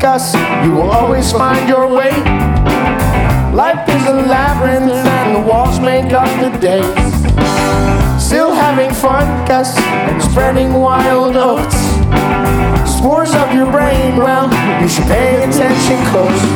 Gus, you will always find your way. Life is a labyrinth and the walls make up the days. Still having fun, Gus, and spreading wild oats. Spores of your brain, well, you should pay attention close.